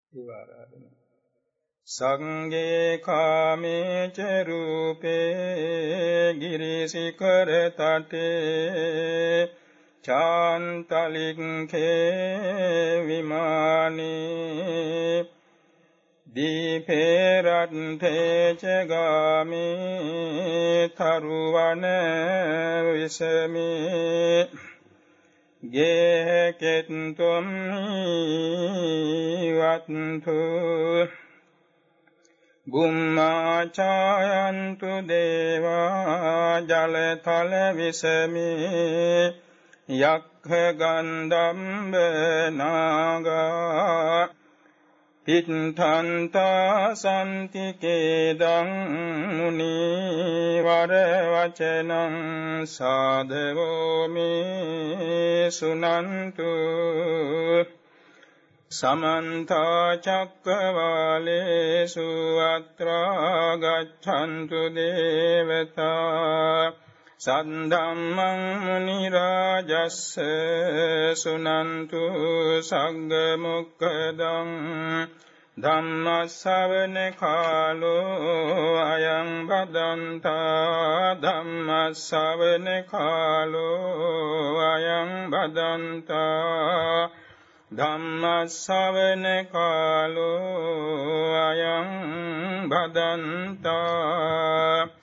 විවාරාදන සංගේ කාමේ ච රූපේ ගිරිසිකර තටේ චාන්තලික්ඛේ විමානේ දීපේ රත්ථේ ච ගාමේ තරුවන විසමේ ගේහෙකෙත්තුම් වත්තු බුම්මාචායන්තු දේවා ජලතල විසමේ යක්ඛ ගන්ධම්බ නාගා පිට්ඨන්තා සම්තිකේදං මුනි වර වචනං සාධවෝ මේ සුනන්තු සමන්ත චක්කවාලේසු අත්‍රා ගච්ඡන්තු දේවතා සද්ධම්මං මුනි රාජස්ස සුනන්තු සග්ග මොක්ඛදං ධම්ම ශ්‍රවණ කාලෝ අයං බදන්තා ධම්ම ශ්‍රවණ කාලෝ අයං බදන්තා ධම්ම ශ්‍රවණ කාලෝ අයං බදන්තා